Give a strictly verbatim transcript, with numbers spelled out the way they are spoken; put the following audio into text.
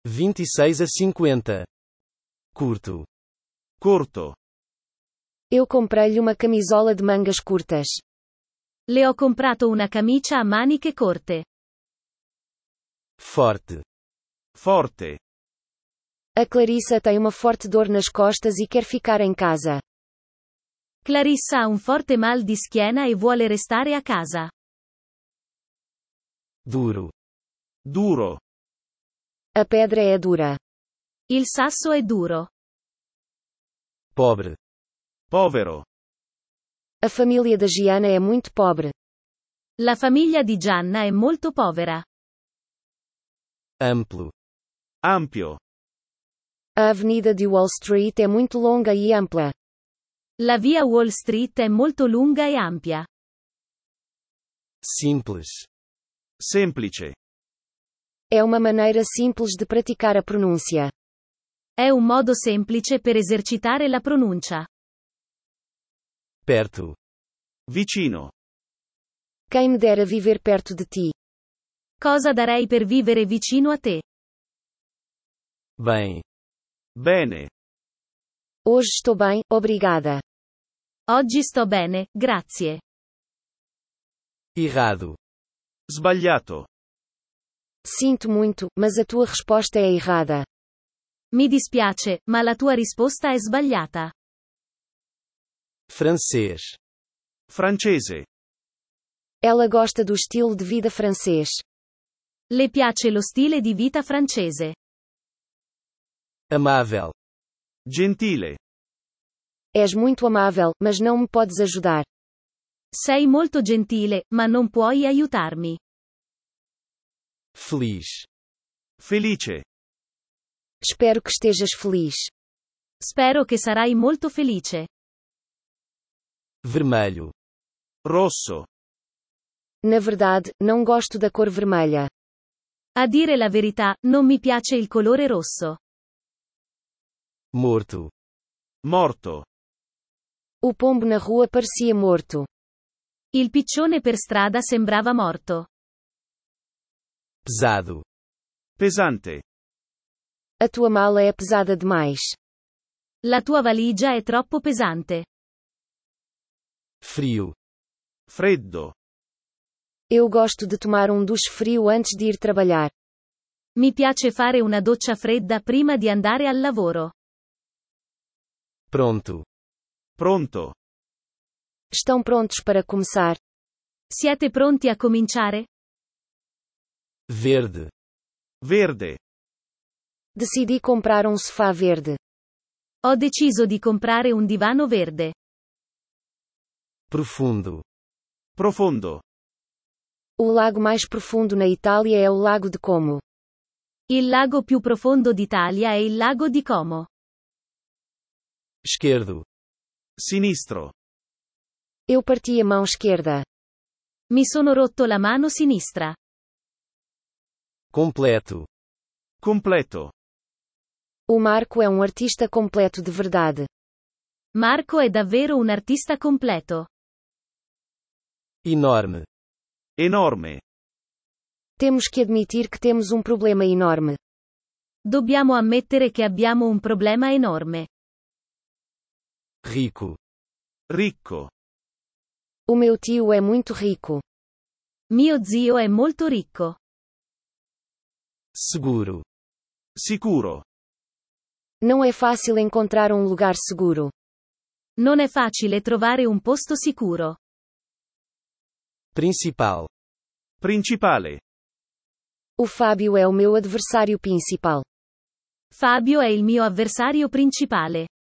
vinte e seis a cinquenta. Curto. Corto. Eu comprei-lhe uma camisola de mangas curtas. Le ho comprato una camicia a maniche corte. Forte. Forte. A Clarissa tem uma forte dor nas costas e quer ficar em casa. Clarissa ha un forte mal di schiena e vuole restare a casa. Duro. Duro. A pedra é dura. Il sasso è duro. Pobre. Povero. A família da Giana é muito pobre. La famiglia di Gianna è molto povera. Amplo. Ampio. A avenida de Wall Street é muito longa e ampla. La via Wall Street è molto lunga e ampia. Simples. Semplice. É uma maneira simples de praticar a pronúncia. È un modo semplice per esercitare la pronuncia. Perto. Vicino. Quem me dera viver perto de ti. Cosa darei per vivere vicino a te? Bem. Bene. Hoje estou bem, obrigada. Oggi sto bene, grazie. Errado. Sbagliato. Sinto muito, mas a tua resposta é errada. Mi dispiace, ma la tua risposta è sbagliata. Francês. Francese. Ela gosta do estilo de vida francês. Le piace lo stile di vita francese. Amável. Gentile. És muito amável, mas não me podes ajudar. Sei molto gentile, ma non puoi aiutarmi. Feliz. Felice. Espero que estejas feliz. Spero che sarai molto felice. Vermelho. Rosso. Na verdade, não gosto da cor vermelha. A dire la verità, non mi piace il colore rosso. Morto. Morto. O pombo na rua parecia morto. Il piccione per strada sembrava morto. Pesado. Pesante. A tua mala é pesada demais. La tua valigia è troppo pesante. Frio. Freddo. Eu gosto de tomar um duche frio antes de ir trabalhar. Mi piace fare una doccia fredda prima di andare al lavoro. Pronto. Pronto. Estão prontos para começar? Siete pronti a cominciare? Verde. Verde. Decidi comprar um sofá verde. Ho deciso di comprare un divano verde. Profundo. Profondo. O lago mais profundo na Itália é o Lago de Como. Il lago più profondo d'Italia è il lago di Como. Esquerdo. Sinistro. Eu parti a mão esquerda. Mi sono rotto la mano sinistra. Completo. Completo. O Marco é um artista completo de verdade. Marco è davvero un artista completo. Enorme. Enorme. Temos que admitir que temos um problema enorme. Dobbiamo ammettere che abbiamo un problema enorme. Rico. Ricco. O meu tio é muito rico. Mio zio è molto ricco. Seguro. Sicuro. Não é fácil encontrar um lugar seguro. Non è facile trovare un posto sicuro. Principal. Principale. O Fábio é o meu adversário principal. Fabio è il mio avversario principale.